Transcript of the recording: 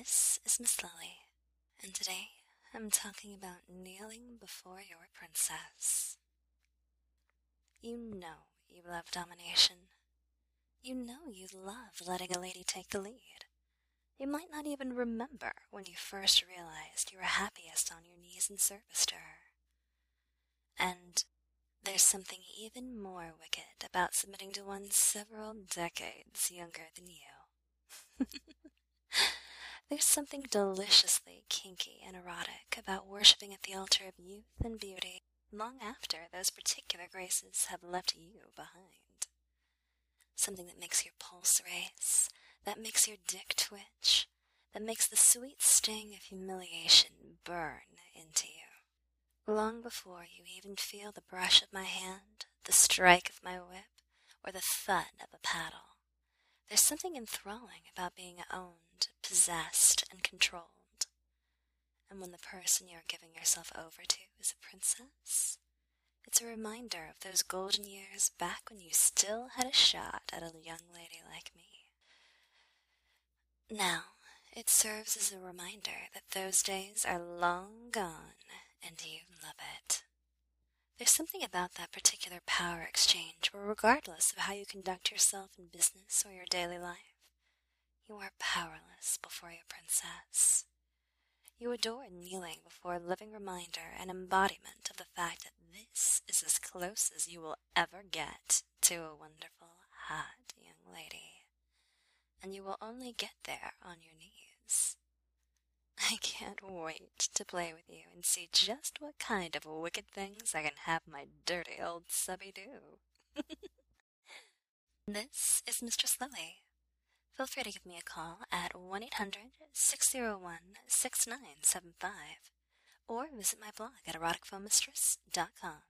This is Miss Lily, and today I'm talking about kneeling before your princess. You know you love domination. You know you love letting a lady take the lead. You might not even remember when you first realized you were happiest on your knees in service to her. And there's something even more wicked about submitting to one several decades younger than you. There's something deliciously kinky and erotic about worshipping at the altar of youth and beauty long after those particular graces have left you behind. Something that makes your pulse race, that makes your dick twitch, that makes the sweet sting of humiliation burn into you. Long before you even feel the brush of my hand, the strike of my whip, or the thud of a paddle. There's something enthralling about being owned, possessed, and controlled. And when the person you're giving yourself over to is a princess, it's a reminder of those golden years back when you still had a shot at a young lady like me. Now, it serves as a reminder that those days are long gone, and you love it. There's something about that particular power exchange where, regardless of how you conduct yourself in business or your daily life, you are powerless before your princess. You adore kneeling before a living reminder and embodiment of the fact that this is as close as you will ever get to a wonderful, hot young lady. And you will only get there on your knees. I can't wait to play with you and see just what kind of wicked things I can have my dirty old subby do. This is Mistress Lily. Feel free to give me a call at 1-800-601-6975 or visit my blog at eroticphonemistress.com.